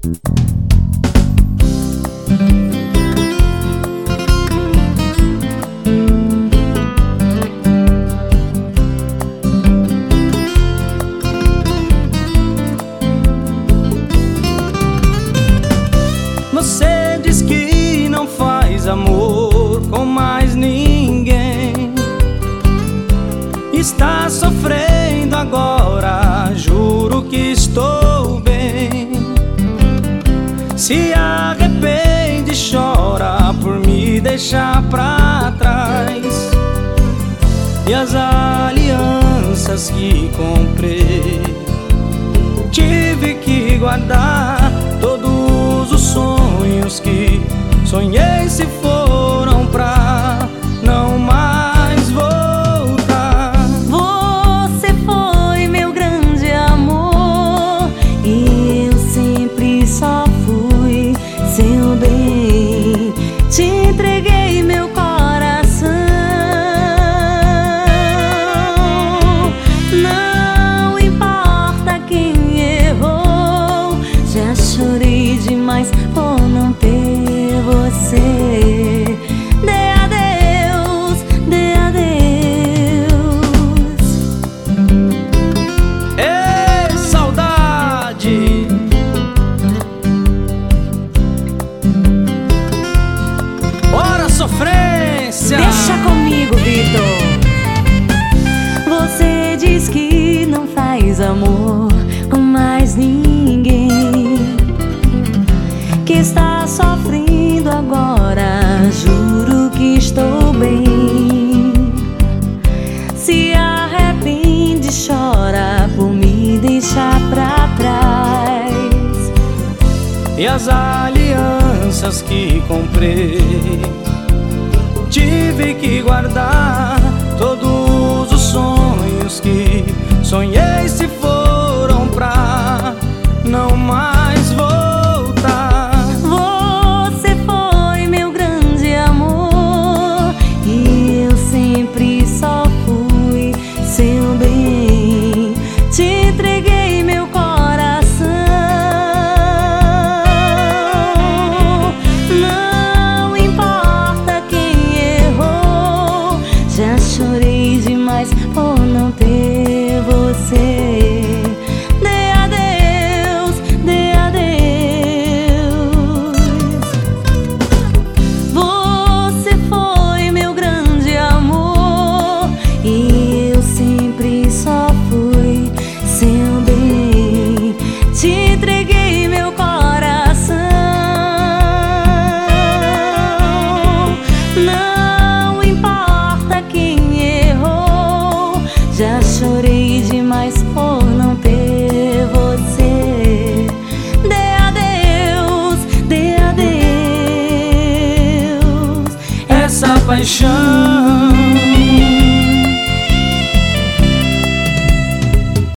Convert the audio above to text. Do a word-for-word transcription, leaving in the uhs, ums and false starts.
Você diz que não faz amor com mais ninguém. Está sofrendo agora, juro que estou bem. Se arrepende, chora por me deixar pra trás. E as alianças que comprei, tive que guardar. Todos os sonhos que sonhei se foram pra não mais voltar. Você foi meu grande amor e eu sempre só fui seu bem. Te entreguei meu coração. Não importa quem errou, já chorei demais por não ter você. Dê adeus, dê adeus. Ei, saudade! Bora, sofrência! Deixa comigo, Vitor. Você diz que não faz amor com mais ninguém, que está sofrendo agora, juro que estou bem. Se arrepende, chora por me deixar pra trás. E as alianças que comprei, tive que guardar. Todos os sonhos que sonhei se foram pra não mais voltar. Você foi meu grande amor e eu sempre só fui seu bem. Te entreguei meu coração. Não importa quem errou, já chorei demais por não ter você. Dê adeus, dê adeus. Você foi meu grande amor e eu sempre só fui seu bem. Te entreguei meu coração. Não importa quem errou, já chorei demais por não ter você. Dê adeus, dê adeus. Essa paixão